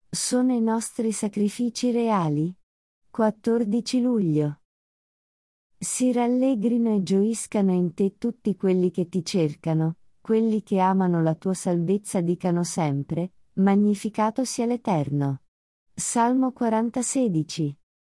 Sono i nostri sacrifici reali? 14 luglio. Si rallegrino e gioiscano in te tutti quelli che ti cercano, quelli che amano la tua salvezza dicano sempre, magnificato sia l'Eterno. Salmo 40:16.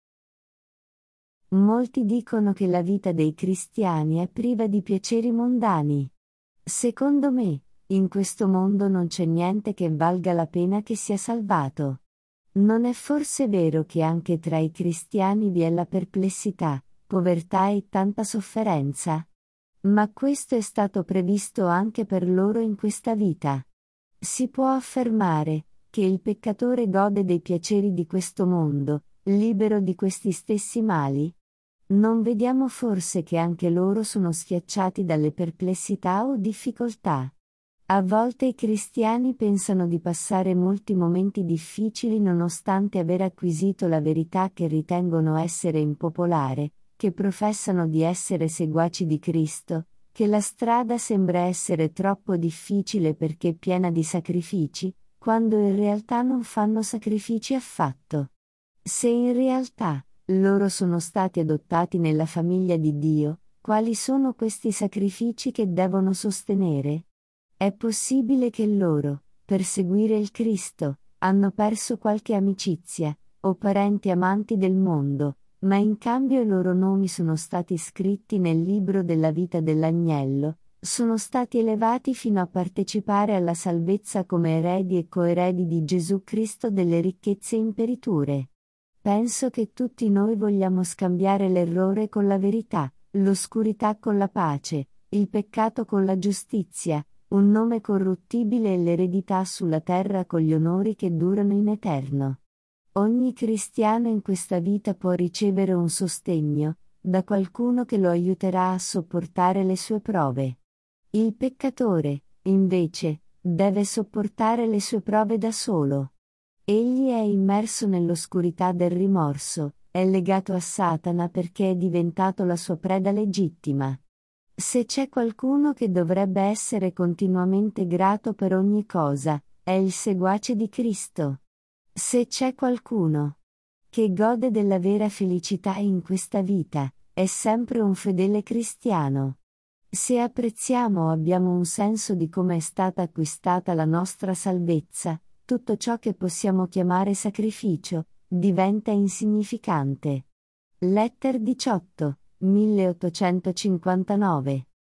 Molti dicono che la vita dei cristiani è priva di piaceri mondani. Secondo me, in questo mondo non c'è niente che valga la pena che sia salvato. Non è forse vero che anche tra i cristiani vi è la perplessità, povertà e tanta sofferenza? Ma questo è stato previsto anche per loro in questa vita. Si può affermare che il peccatore gode dei piaceri di questo mondo, libero di questi stessi mali? Non vediamo forse che anche loro sono schiacciati dalle perplessità o difficoltà? A volte i cristiani pensano di passare molti momenti difficili nonostante aver acquisito la verità che ritengono essere impopolare, che professano di essere seguaci di Cristo, che la strada sembra essere troppo difficile perché piena di sacrifici, quando in realtà non fanno sacrifici affatto. Se in realtà loro sono stati adottati nella famiglia di Dio, quali sono questi sacrifici che devono sostenere? È possibile che loro, per seguire il Cristo, hanno perso qualche amicizia, o parenti amanti del mondo, ma in cambio i loro nomi sono stati scritti nel libro della vita dell'Agnello, sono stati elevati fino a partecipare alla salvezza come eredi e coeredi di Gesù Cristo delle ricchezze imperiture. Penso che tutti noi vogliamo scambiare l'errore con la verità, l'oscurità con la pace, il peccato con la giustizia, un nome corruttibile e l'eredità sulla terra con gli onori che durano in eterno. Ogni cristiano in questa vita può ricevere un sostegno, da qualcuno che lo aiuterà a sopportare le sue prove. Il peccatore, invece, deve sopportare le sue prove da solo. Egli è immerso nell'oscurità del rimorso, è legato a Satana perché è diventato la sua preda legittima. Se c'è qualcuno che dovrebbe essere continuamente grato per ogni cosa, è il seguace di Cristo. Se c'è qualcuno che gode della vera felicità in questa vita, è sempre un fedele cristiano. Se apprezziamo o abbiamo un senso di come è stata acquistata la nostra salvezza, tutto ciò che possiamo chiamare sacrificio diventa insignificante. Letter 18, 1859